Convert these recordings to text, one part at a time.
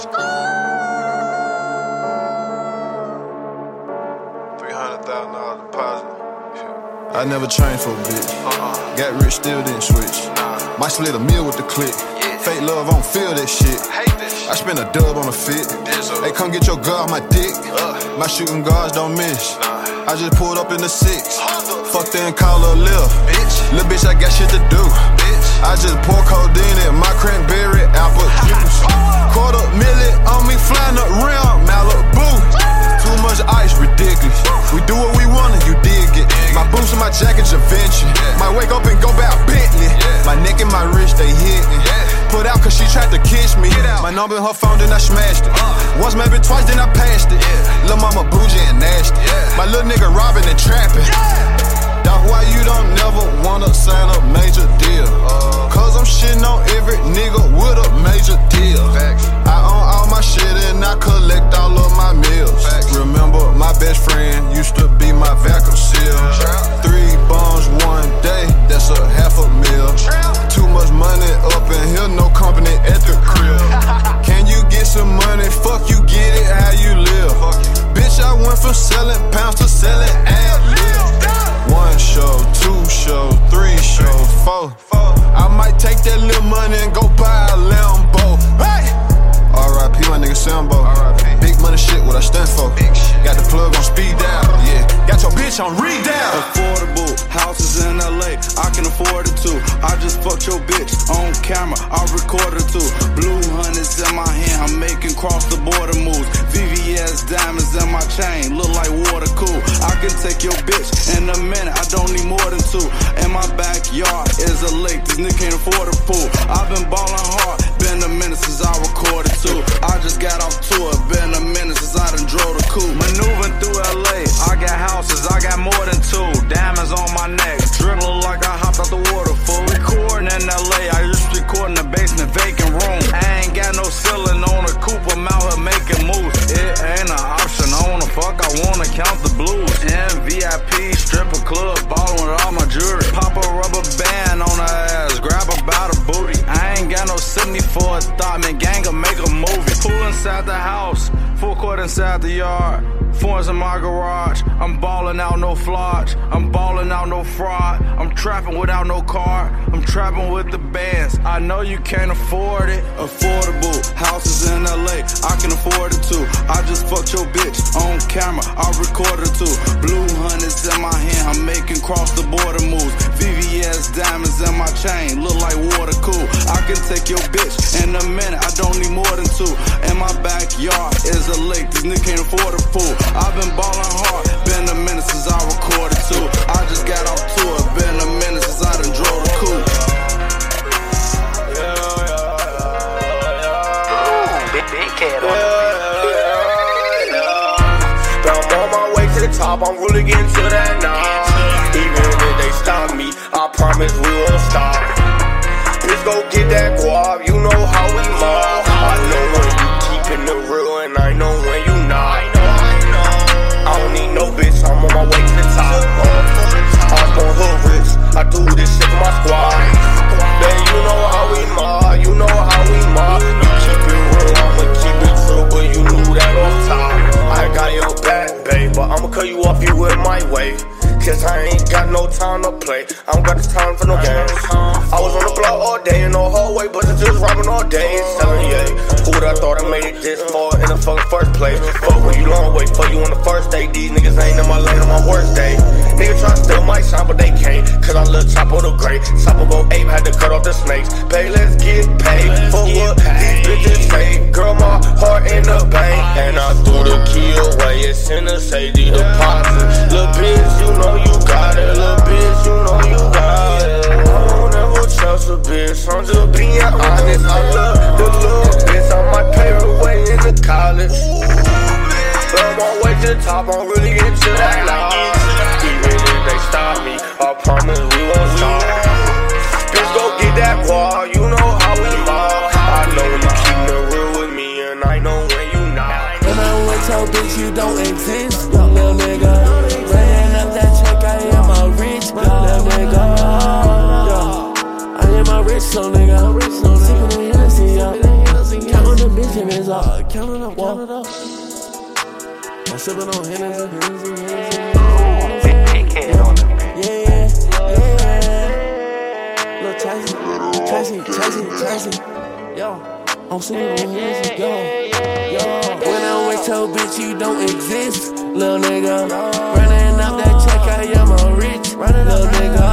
$300,000 deposit. I never changed for a bitch. Got rich, still didn't switch. Might split a meal with the clique. Fake love, I don't feel that shit. I spend a dub on a fit. Hey, come get your girl off my dick. My shooting guards don't miss. I just pulled up in the 6. Fucked in, call her a lift. Little bitch, I got shit to do. I just pour codeine in my cranberry apple juice. $250,000 on me, flying up rim, Malibu. Too much ice, ridiculous. We do what we want and you dig it. My boots and my jacket, Givenchy. Might wake up and go back Bentley. My neck and my wrist, they hitting. Put out cause she tried to kiss me. My number in her phone, then I smashed it. Once, maybe twice, then I passed it. Lil' mama bougie and nasty. My little nigga robbing and trapping. That's why you don't never wanna sign a major deal. Cause I'm shitting on every nigga with a major deal. I own all my shit and I collect all of my meals. Remember my best friend used to be my vacuum seal. 3 bombs one day, that's a $500,000. Too much money up in here, no company at the crib. Can you get some money? Fuck you, get it how you live. Bitch, I went from selling pounds to selling ad-libs. 1 show, 2 show, 3 show, 4. I might take that little money and go buy a Lambo. Hey! R.I.P. my nigga Sambo. Big money shit, what I stand for. Got the plug on speed dial, yeah. Got your bitch on read-down. Affordable houses in LA, I can afford it too. I just fucked your bitch on camera, I recorded it too. Blue hundreds in my hand, I'm making cross the border moves. VVS diamonds in my chain, look like water cool. I can take your bitch in a minute, I don't need more than 2. In my backyard is a lake, this nigga can't afford a pool. I've been ballin' hard, been a minute since I recorded too. I just got off tour, been a minute since I done drove the coupe. Maneuvering through LA, I got houses, I got more than 2. Diamonds on my neck, dribbling like I hopped out the water, fool. Recording in LA, I used to record in the basement, vacant room. I ain't got no ceiling on a coupe, I'm out here making moves. It ain't an option, I wanna fuck, I wanna count the blues. In VIP, stripper club, ballin' with all my jewelry. Pop a rubber band on her ass, grab her by the booty. I ain't got no 74 thought, man, gang will make a movie. Pool inside the house, full court inside the yard. Fours in my garage, I'm ballin' out no flodge. I'm ballin' out no fraud. I'm trapping without no car. I'm trapping with the bands. I know you can't afford it. Affordable houses in LA, I can afford it too. I just fucked your bitch on camera, I recorded it too. Blue hundreds in my hand, I'm making cross the border moves. VVS diamonds in my chain, look like water cool. I can take your bitch in a minute, I don't need more than 2. In my backyard is a lake, this nigga can't afford a pool. I've been ballin' hard, been a minute since I recorded too. I just got off tour, been a minute since I done drove the coupe. Big cat on the But I'm on my way to the top, I'm really getting to that now. Even if they stop me, I promise we won't stop. Bitch, go get that guap, you know how we mob. I know when you keepin' it real and I know when you not. I don't need no bitch, I'm on my way to the top. I'm on hood rich, I do this shit for my squad. Man, you know how we mob, you know how we mob. You keep it real, I'ma keep it true, but you knew that on top. I got your back, babe, but I'ma cut you off, you in my way. Cause I ain't got no time to play, I don't got the time for no games. I was on the block all day in the hallway, but it's just robbing all day and selling, yeah. Who would I thought I made it this far in the fucking first place? Fuck when you long way, fuck you on the first day. These niggas ain't in my lane on my worst day. Niggas try to steal my shine, but they can't. Cause I look top of the great. Top of go ape, had to cut off the snakes. Pay, let's get paid for what these bitches say. Girl, my heart in the bank, and I threw the key away. It's in the safety deposit. Little bitch, you know you got it. Little bitch, you know you got it. I don't ever trust a bitch, I'm just being honest. I love the little bitch, I might pay her way into college. But I'm on way to the top, I'm really getting to that now. Even if they stop me, I promise we won't stop. Bitch, go get that wall, you know how we mob. I know when you keep it real with me, and I know when you not. And I went to bitch, you don't exist, little nigga. Ran up that check, I am a rich, little nigga. Yeah. I am a rich, little nigga. Sippin' on Hennessy, yeah. Countin' the bitch Benjamins up, count it up, count it up. I'm sipping on Hennessy. Big head on the man. Yeah. Look, Tracy. Yo, I'm sipping on Hennessy, yo. When I'm with your bitch, you don't exist, little nigga. Running up that check, I am a rich, little nigga.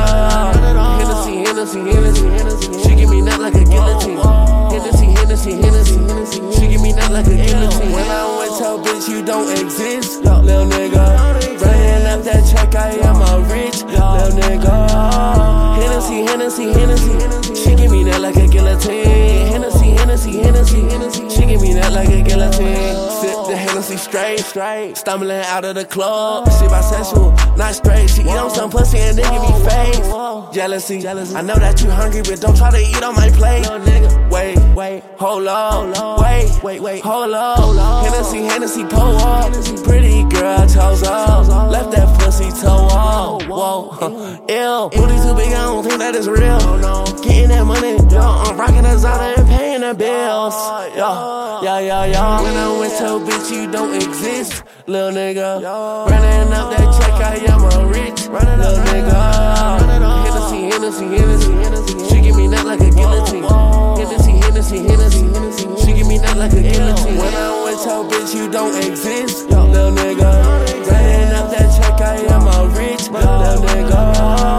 Hennessy. She give me nut like a guillotine. Hennessy. She give me nut like a guillotine. When I'm with your bitch, you don't exist, little nigga. Running up that check, I am a rich, little nigga. Hennessy. She give me nut like a guillotine. Hennessy. She give me nut like a guillotine. Sip the Hennessy straight. Stumbling out of the club. She bisexual, not straight. She eat on some pussy and then give me face. Jealousy. I know that you hungry, but don't try to eat on my plate. Wait, hold up. Wait, hold up. Hennessy, pull up. Pretty girl, toes up. Left that pussy toe up. Whoa, ill. Booty too big, I don't think that is real. Getting that money, I'm rocking a Zada and paying the bills. Yeah. When I'm with your bitch, you don't exist, little nigga. Running up that check, I am a rich, little nigga. Hennessy. She give me nut like a guillotine. Hennessy. She give me nut like a guillotine. When I'm with your bitch, you don't exist, little nigga. Running up that check, I am a rich, little nigga.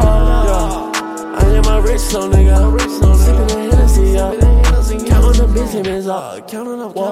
I am a rich little nigga. Sipping the Hennessy up. Counting the Benjamins up. Count it up.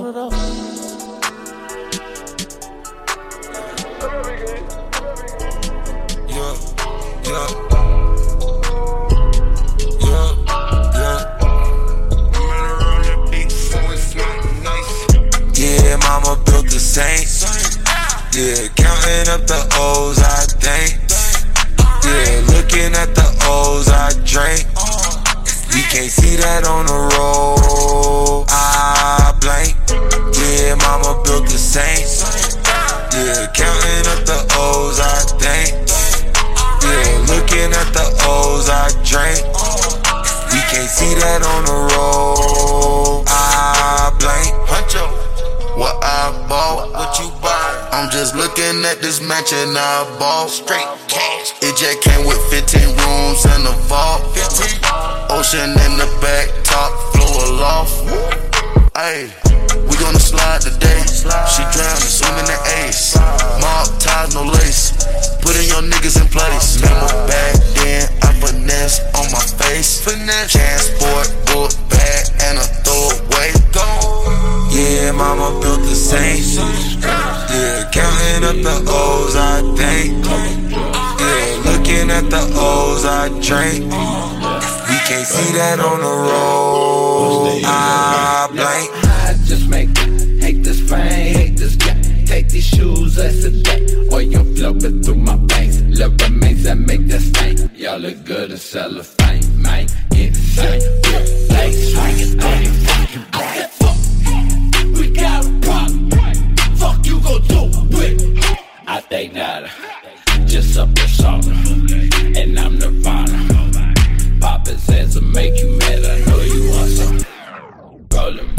Yeah, mama built the Saints. Yeah, counting up the O's I think. Yeah, looking at the O's I drink. We can't see that on the road. I blank. Yeah, mama built the Saints. Yeah, counting up the O's I think. Yeah, looking at the O's I drink. We can't see that on the road. I blank. Huncho, what I bought, what you buy? I'm just looking at this mansion I bought. Straight cash. It just came with 15 rooms and a vault. 15. Ocean in the back, top floor loft. Ayy, we gonna slide today. She drowning, swimming the ace. Mob ties, no lace. Putting your niggas in place. Remember back then, I finesse on my face. Transport, book bag, and a throwaway. Yeah, mama built the Saints. Yeah, counting up the O's I think. Yeah, looking at the O's I drink. We can't see that on the road. I blank. I just make it. Hate this fame, hate this guy. Take these shoes as a day. Or you're flowing through my veins. Love remains that make that stain. Y'all look good as cellophane, man. Insane, real lace, swinging 30 fucking bright. We got a problem. Fuck you gon' do with. I think that just a persona, and I'm Nirvana. Papa says to make you mad, I know you want some. Rollin'.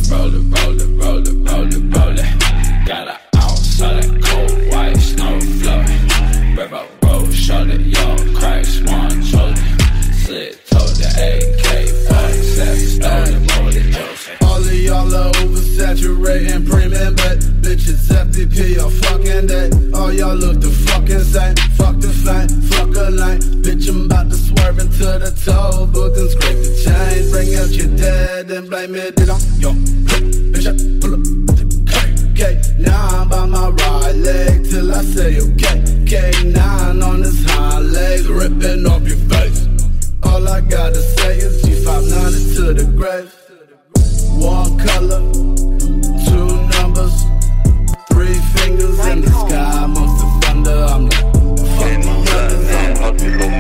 Got an ounce of that cold white snow flowing. River road, shut it, y'all Christ, one chosen. Slit told the AK-47, stolen motor Joseph. All of y'all are oversaturating, premium bet. Bitches FTP, y'all fucking dead. All y'all look the fucking same. Fuck the flame, fuck a line. Bitch, I'm about to swerve into the toll booth and scrape the chains. Bring out your dad and blame it on yo. Bitch, I pull up. Okay, now I'm by my right leg till I say okay. K9 on his hind legs, ripping off your face. All I gotta say is G590 to the grave. One color, two numbers, three fingers in the sky. Amongst the thunder, I'm like, fuck my brothers, I'm like,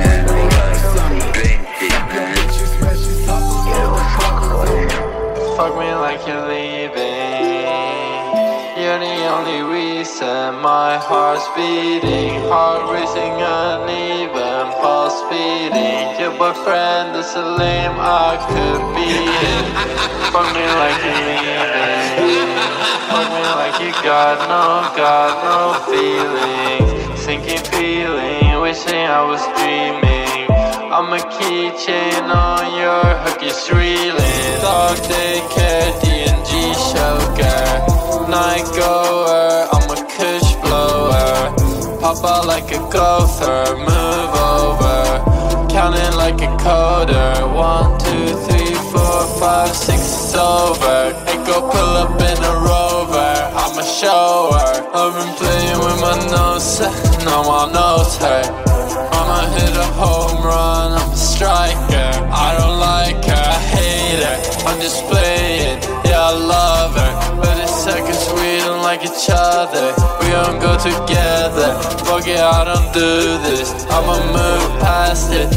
fuck me like you're leaving. You're the only reason my heart's beating. Heart racing uneven, pulse speeding. Your boyfriend is a lame, I could be it. Fuck me like you leaving. Fuck me like you got no feelings. Sinking feeling, wishing I was dreaming. I'm a keychain on your hook, it's reeling. Dog daycare, D&G sugar. Night goer, I'm a kush blower. Pop out like a gopher, move over. Counting like a coder. 1, 2, 3, 4, 5, 6, it's over. Hey, go pull up in a Rover, I'm a shower. I've been playing with my nose, now my nose hurt. I'ma hit a home run, I'm a striker. I don't like her, I hate her. I'm just playing, yeah I love her. But it's seconds we don't like each other. We don't go together. Fuck it, I don't do this. I'ma move past it,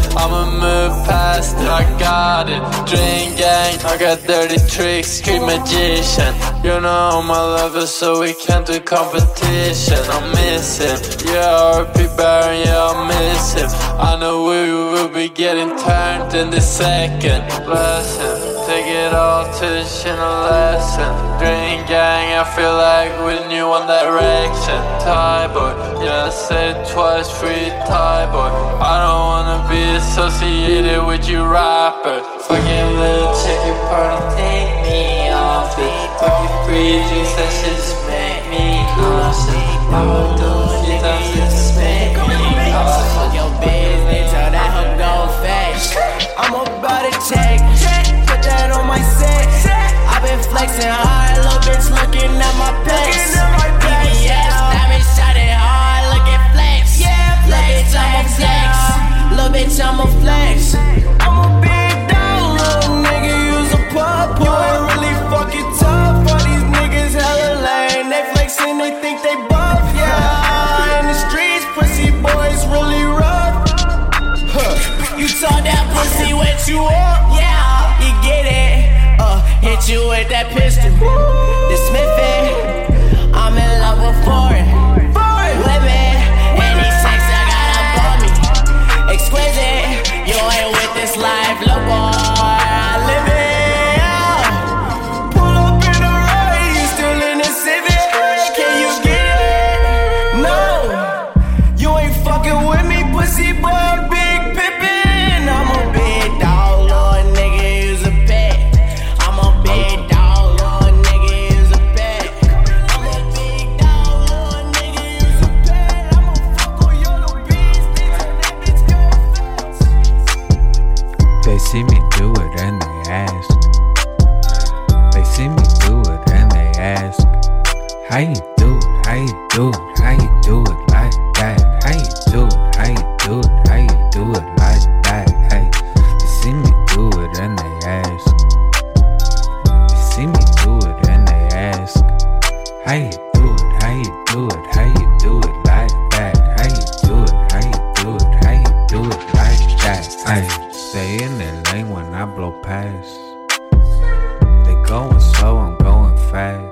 I got it. Drink gang, I got dirty tricks, street magician. You know my lover, so we can't do competition. I'm missing, yeah RP Baron, yeah I miss him. I know we will be getting turned in the second. Bless him, take it all to the shin a lesson. Drink gang, I feel like with you One Direction. Thai boy, yeah I said it twice, free Thai boy. I don't wanna be associated with you rapper. Fucking little chicken party, take me off it. Fucking free juice, that shit just make me nauseous. I will do shit that just make me nauseous. Fuck your business, tell that hoe go fast. I'm about to check, put that on my set. I've been flexing hard, little bitch looking at my pecs. BBS, diamond shining hard, look at flex. Little bitch, I'm a flex. I'm a big dog, little nigga, use a pop. You ain't really fucking tough. All these niggas hella lame. They flexing, they think they buff. Yeah, in the streets, pussy boys really rough. You told that pussy what you want. Yeah, you get it. Hit you with that pistol. The Smith, I'm in love with foreign women. Any sex I got up on me, exquisite. You ain't with this life, look boy, I live it. Pull up in the ride, you still in the Civic. Can you get it? No, you ain't fucking with me, pussy boy, Big Pippin. I'm a big dog, little nigga, use a pet. I'm a big dog, little nigga, use a pet. I'm a big dog, little nigga, use a pet. I'ma fuck on your little bitch, then turn that bitch go fast. They see me do it and they ask. They see me do it and they ask. How you do it? How you do it? How you do it like that? How you do it? How you do it? How you do it like that? Hey, they see me do it and they ask. They see me do it and they ask. How you do it? How you do it? How you do it like that? How you do it? How you do it? How you do it like that? Hey, stay in their lane when I blow past. They going slow, I'm going fast.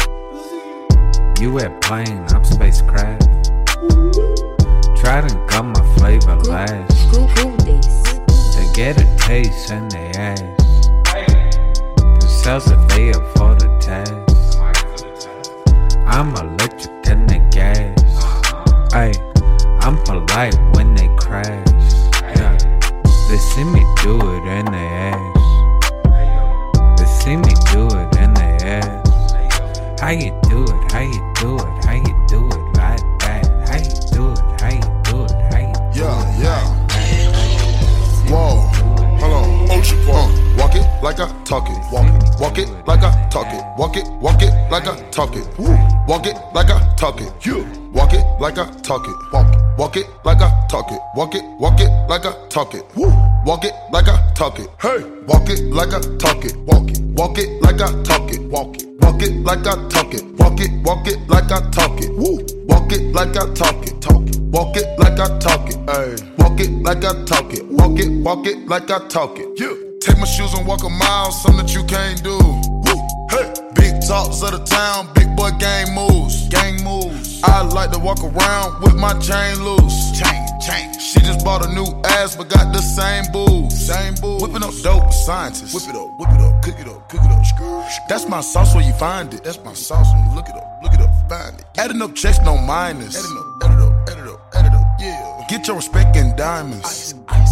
You airplane, I'm spacecraft. Try to got my flavor last. They get a taste and they ask. Themselves if they afford a task. I'm electric and they gas. Ay, I'm polite when they crash. Yeah. They see me do it and they ask. They see me do it and they ask. How you do it? How you do it? How you do it like that? How you do it? How you do it? How you do it? Yeah. Whoa, hold on. Walk it like I talk it. Walk it like I talk it. Walk it like I talk it. Walk it like I talk it. Walk it like I talk it. Walk it like I talk it. Walk it like I talk it. Walk it like I talk it. Hey, walk it like I talk it. Walk it like I talk it. Walk it like I talk it. Walk it like I talk it. Walk it like I talk it. Walk it like I talk it. Ay. Walk it like I talk it. Walk it like I talk it. Take my shoes and walk a mile, something that you can't do. Hey, big talks of the town, big boy gang moves. Gang moves. I like to walk around with my chain loose. Chain. She just bought a new ass, but got the same booze. Whipping up dope with scientists. Whip it up, cook it up. That's my sauce where you find it. That's my sauce when you look it up, find it. Adding up checks, no minus. Add it up, yeah. Get your respect in diamonds. Ice.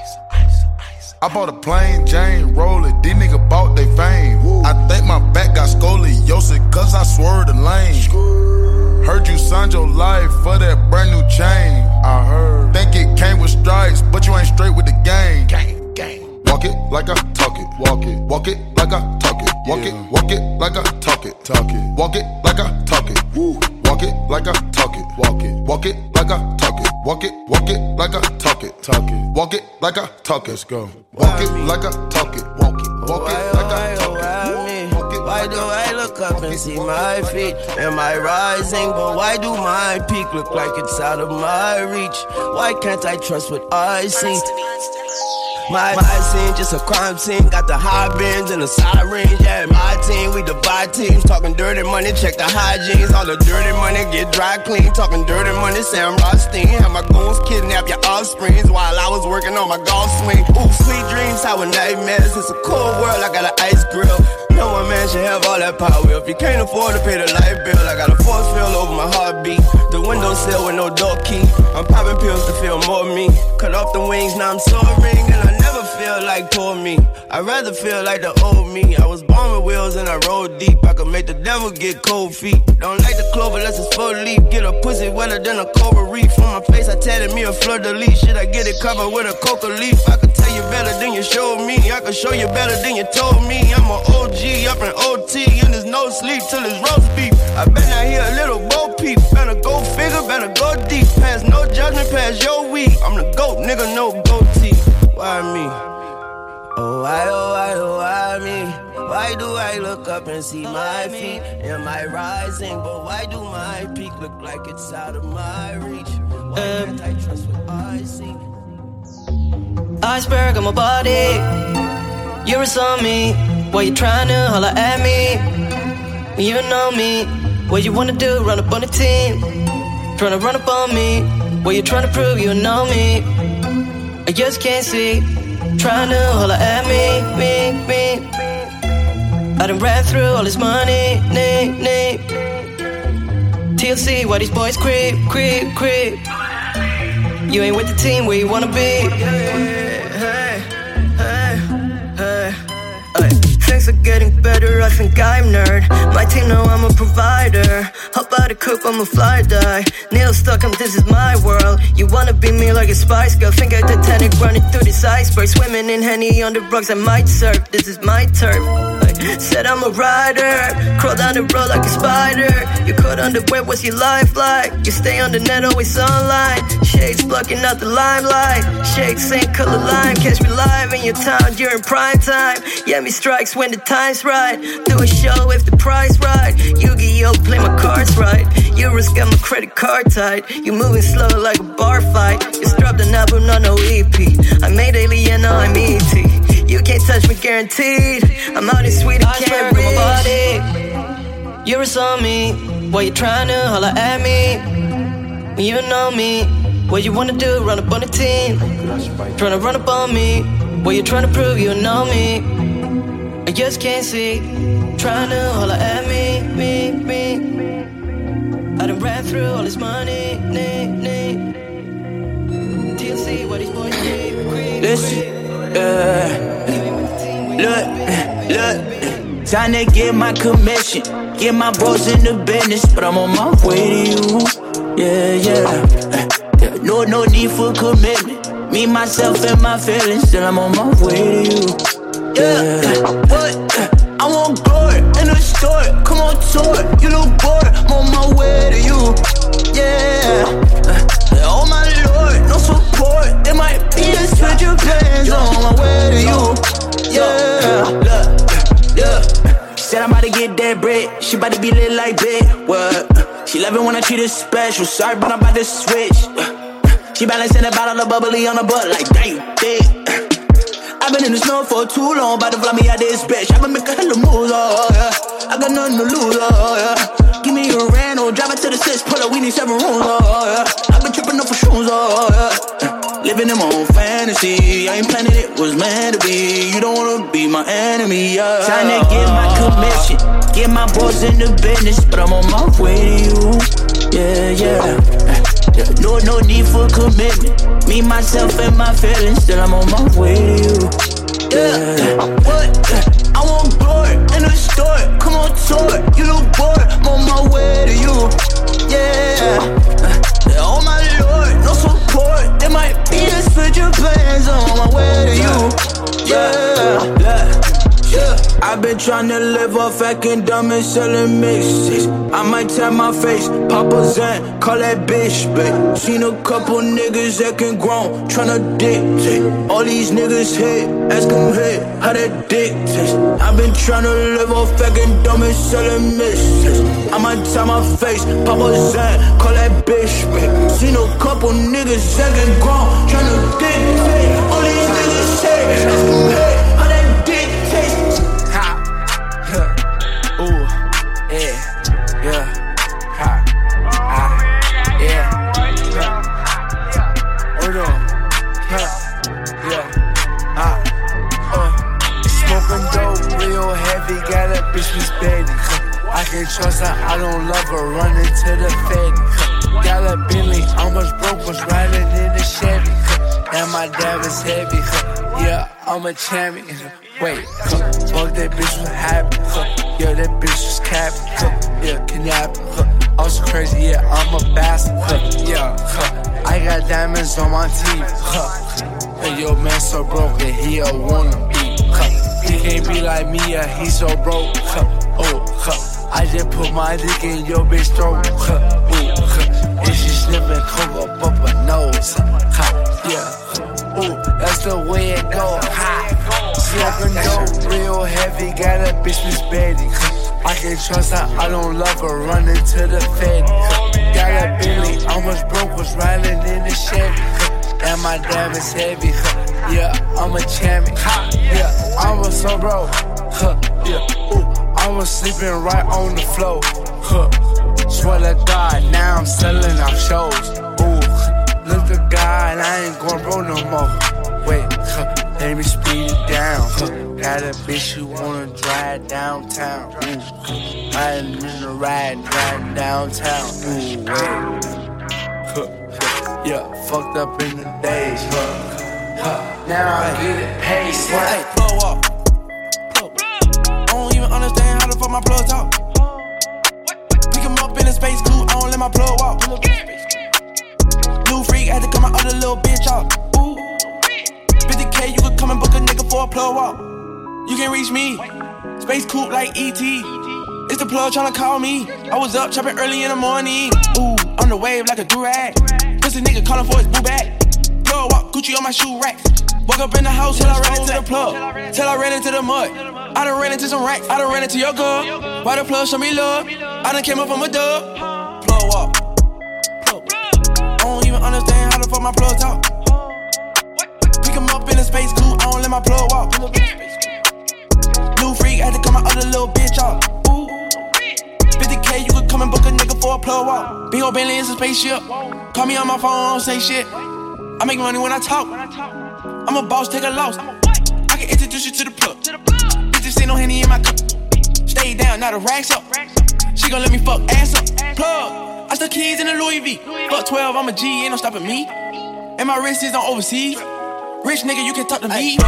I bought a plain Jane roller, these niggas bought they fame. Woo. I think my back got scoliosis, cause I swerved the lane. Heard you signed your life for that brand new chain. I heard. Think it came with stripes, but you ain't straight with the game. Gang. Walk it like I talk it. Walk it like I talk it. Walk it like I talk it. Walk it like I talk it. Woo. Walk it like I talk it. Walk it like I talk it. Walk it like I talk it. Walk it like I talk it. Let's go. Walk it like I talk it. Walk it like I talk it. Why do I look up and see my feet? Am I rising? But why do my peak look like it's out of my reach? Why can't I trust what I see? My scene, just a crime scene. Got the high bins and the sirens. Yeah, my team, we divide teams. Talking dirty money, check the hygienes. All the dirty money get dry clean. Talking dirty money, Sam Rothstein. Have my goons kidnap your offsprings while I was working on my golf swing. Ooh, sweet dreams, sour nightmares. It's a cold world, I got an ice grill. No one man should have all that power. If you can't afford to pay the light bill, I got a force field over my heartbeat. The windowsill with no door key. I'm popping pills to feel more me. Cut off the wings, now I'm soaring. And I never feel like poor me. I'd rather feel like the old me. I was born with wheels and I rode deep. I could make the devil get cold feet. Don't like the clover unless it's full leaf. Get a pussy wetter than a coral reef. On my face I tatted me a fleur-de-lis. Should I get it covered with a coca leaf? I could tell you better than you showed me. I could show you better than you told me. I'm an OG up in OT and there's no sleep till it's roast beef. I bet I hear a little bo peep. Better go figure, better go deep. Pass no judgment, pass your weed. I'm the GOAT, nigga, no goatee. Why me? Oh why me? Why do I look up and see my feet? Am I rising? But why do my peak look like it's out of my reach? Why can't I trust what I see? Iceberg on my body. You saw me. Why you tryna holler at me? You know me. What you wanna do? Run up on the team. Tryna run up on me. What you tryna prove? You know me. I just can't see. Tryna holler at me. I done ran through all this money. TLC, why these boys creep. You ain't with the team where you wanna be. Things are getting better, I think I'm nerd. My team know I'm a provider. Hop out to cook, I'm a fly die. Nail stuck, this is my world. You wanna be me like a Spice Girl. Think I'm Titanic running through this iceberg. Swimming in Henny on the rocks, I might surf. This is my turf. Said I'm a rider. Crawl down the road like a spider. You caught on the web, what's your life like? You stay on the net, always sunlight. Shades blocking out the limelight. Shades same color line. Catch me live in your town during prime time. Yeah, me strikes when the time's right. Do a show if the price right. Yu-Gi-Oh! Play my cards right. Euros got my credit card tight. You moving slow like a bar fight. You dropped an album, no EP. I made Alien, now I'm E.T. You can't touch me, guaranteed. I'm out in Sweden, can't reach. You saw me. Why you tryna holler at me? You know me. What you wanna do? Run up on the team. Tryna run up on me. What you tryna prove? You know me. I just can't see. Tryna holler at me. I done ran through all this money. TLC, what these boys creep. Listen, look, time to get my commission. Get my bros in the business, but I'm on my way to you. Yeah. No need for commitment. Me, myself, and my feelings, still I'm on my way to you. What? I want glory in the store. Come on, tour. You look bored. I'm on my way to you. Yeah. Oh my lord, no support. There might be a switch of plans on my way to you. Yeah. Said I'm about to get that bread. She about to be lit like bed. What? She love it when I treat her special. Sorry, but I'm about to switch. She balancing a bottle of bubbly on her butt like damn, you dead. I've been in the snow for too long, about to fly me out this bitch. I've been making hella moves, oh yeah. I got nothing to lose, oh yeah. need a rent, or drive it to the 6, pull up, we need 7 rooms, yeah. I've been tripping up for shrooms, yeah. Living in my own fantasy, I ain't planning it was meant to be. You don't wanna be my enemy, yeah. Trying to get my commission, get my boys in the business, but I'm on my way to you, yeah. No need for commitment, me, myself, and my feelings, still I'm on my way to you, yeah. What? I want glory in the store, come on tour, you look bored, I'm on my way to you, yeah. Oh my lord, no support, there might be a switch of plans on my way to you, yeah. I've been trying to live off acting dumb and selling mixes. I might tap my face, Papa Zan, call that bitch, babe. Seen a couple niggas acting grown, tryna dictate. All these niggas hate, ask them hey, how that dick taste. I've been trying to live off acting dumb and selling mixes. I might tap my face, Papa Zan, call that bitch, babe. Seen a couple niggas acting grown, tryna dictate. All these niggas hate, ask them hey. I can't trust her, I don't love her, running to the Fetty. Got a Bentley, almost broke, was riding in the Chevy. And my dad was heavy, yeah, I'm a champion. Wait, fuck that bitch was happy, yeah, that bitch was capping, yeah, kidnapping, I was crazy, yeah, I'm a bastard, yeah, I got diamonds on my teeth, and your man so broke that he a wanna be. He can't be like me, yeah, he so broke. I just put my dick in your bitch throat. And she sniffing coke up her nose. Yeah, that's the way it go. Smoking dope real heavy, got a bitch Miss Betty. I can't trust her, I don't love her, running to the Fed. Got a Bentley, almost broke, was riding in the Chevy. And my dad was heavy, yeah, I'm a champion, yeah, I was so broke, yeah, I was sleeping right on the floor, swear to God, now I'm selling out shows, look at God, I ain't going broke no more, wait, let me speed it down, got a bitch who wanna drive downtown, I ain't in the ride downtown, wait. Yeah, fucked up in the days, now I get it paid. Hey, blow up. I don't even understand how the fuck my plug talk. Pick him up in a space coupe, I don't let my plug walk. New freak, had to cut my other little bitch off. 50K, you could come and book a nigga for a plug walk. You can reach me, space coupe like E.T. It's the plug tryna call me. I was up chopping early in the morning. On the wave like a durag. Pussy nigga calling for his boo bag. Plug walk, Gucci on my shoe rack. Woke up in the house till I ran into the plug. Till I ran into the mud. I done ran into some racks. I done ran into your girl. Why the plug show me love? I done came up from a dub. Plug walk. I don't even understand how the fuck my plug talk. Pick him up in a space coupe. I don't let my plug walk. New freak, had to cut my other little bitch off. 50K, you could come and book a nigga for a plug walk. Big ol' Bentley is a spaceship. Call me on my phone, I don't say shit. I make money when I talk. I'm a boss, take a loss. I can introduce you to the plug. Bitches ain't no Henny in my cup. Stay down, now the racks up. She gon' let me fuck ass up. Plug, I stuck keys in the Louis V. Fuck 12, I'm a G, ain't no stopping me. And my wrist is on overseas. Rich nigga, you can talk to me.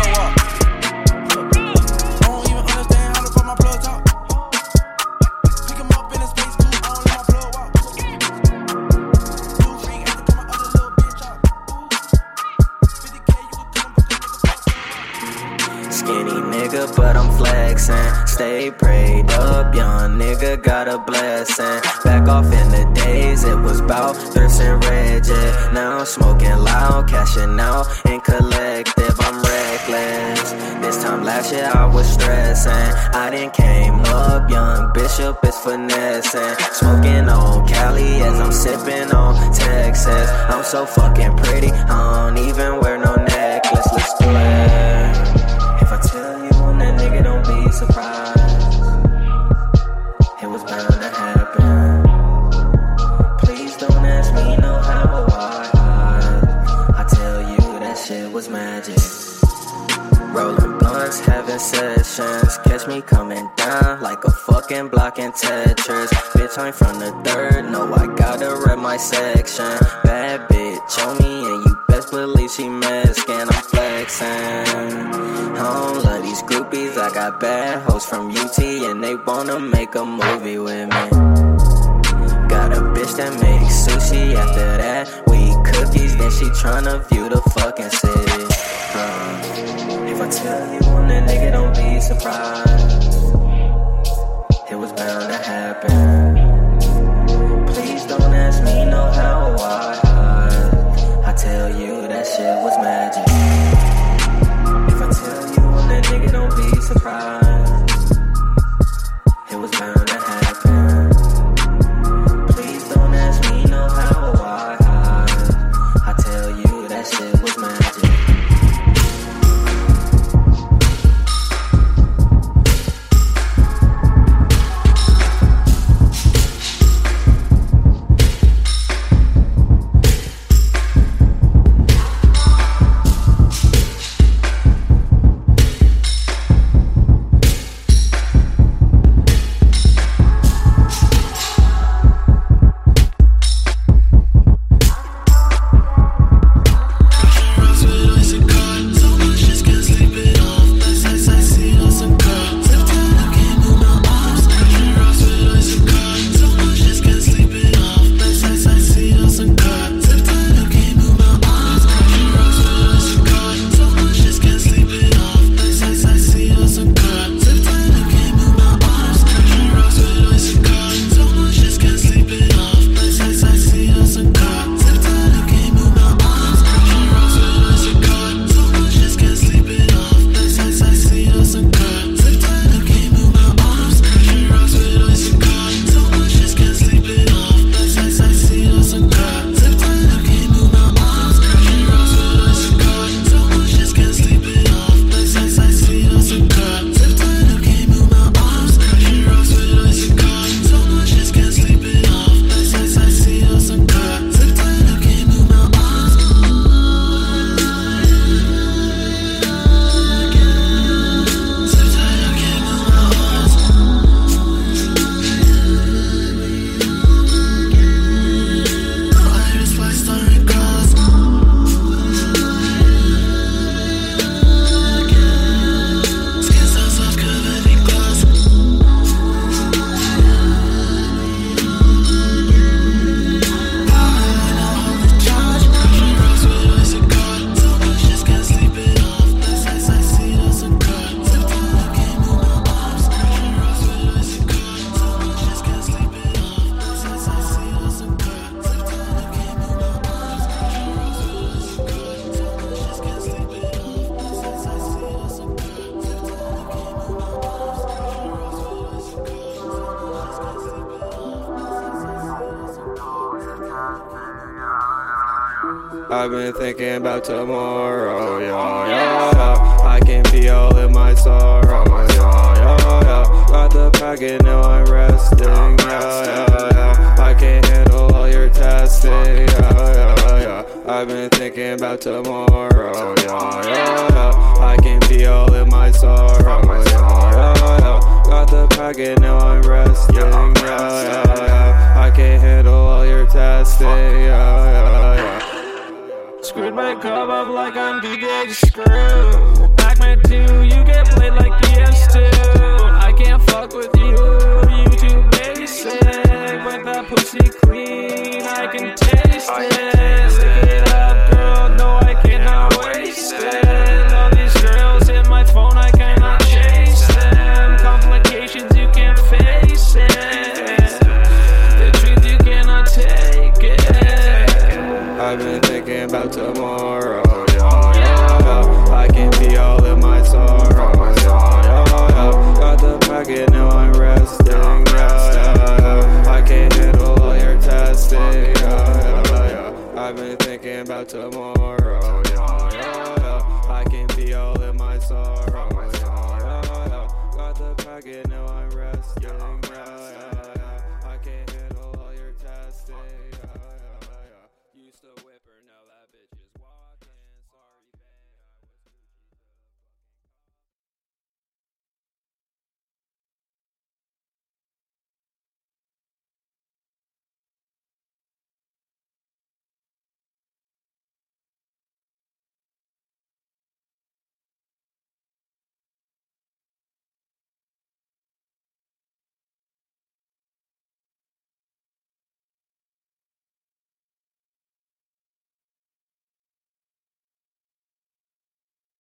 But I'm flexing, stay prayed up, young nigga got a blessing. Back off in the days, it was bout thirst and rage. Now I'm smoking loud, cashing out in collective, I'm reckless. This time last year I was stressing, I done came up, young Bishop is finessing. Smoking on Cali as I'm sipping on Texas. I'm so fucking pretty, I don't even wear no necklace, let's do it. If I tell you that nigga, don't be surprised. It was bound to happen. rolling blunts, having sessions. Catch me coming down like a fucking block in Tetris. Bitch, I'm from the third, no, I gotta rep my section. Bad bitch on me, and you best believe she Mexican. I'm flexing. I don't love these groupies, I got bad hoes from UT, and they wanna make a movie with me. Got a bitch that makes sushi, after that we eat cookies, then she tryna view the fucking city. If I tell you one, that nigga, don't be surprised. It was bound to happen. Please don't ask me no how or why. I tell you that shit was magic. If I tell you one, that nigga, don't be surprised. It was bound to happen. Please don't ask me no how or why. I tell you that shit was magic. I've been thinking about tomorrow, yeah. I can feel in my sorrow, yeah. Got the packet, now I'm resting, yeah. I can't handle all your testing, yeah. I've been thinking about tomorrow, yeah. I can feel in my sorrow, yeah. Got the packet, now I'm resting, yeah. I can't handle all your testing, yeah. Screwed my cup up like I'm DJ Screw. Pac-Man 2, you get played like PS2. I can't fuck with you, you too basic. But that pussy clean, I can taste it. Stick it up, girl, no I cannot waste it. All these girls hit my phone, I cannot chase them. Complications, you can't face it. The truth, you cannot take it. I've been thinking about tomorrow, yeah. I can feel in my sorrow, yeah. Got the packet, now I'm resting, yeah. I can't handle all your testing, yeah. I've been thinking about tomorrow, yeah. I can feel in my sorrow, yeah. Got the packet, now I'm